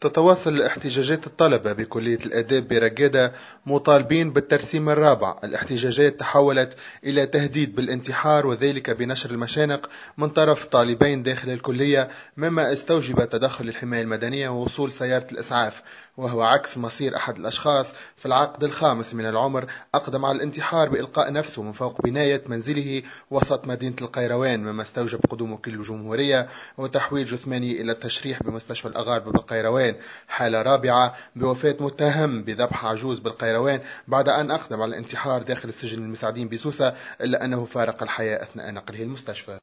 تتواصل احتجاجات الطلبة بكلية الآداب برقادة مطالبين بالترسيم الرابع. الاحتجاجات تحولت إلى تهديد بالانتحار، وذلك بنشر المشانق من طرف طالبين داخل الكلية، مما استوجب تدخل الحماية المدنية ووصول سيارة الإسعاف، وهو عكس مصير أحد الأشخاص في العقد الخامس من العمر أقدم على الانتحار بإلقاء نفسه من فوق بناية منزله وسط مدينة القيروان، مما استوجب قدوم وكيل الجمهورية وتحويل جثمانه إلى التشريح بمستشفى الأغاربة بالقيروان. حالة رابعة بوفاة متهم بذبح عجوز بالقيروان بعد أن أقدم على الانتحار داخل السجن المساعدين بسوسة، إلا أنه فارق الحياة أثناء نقله المستشفى.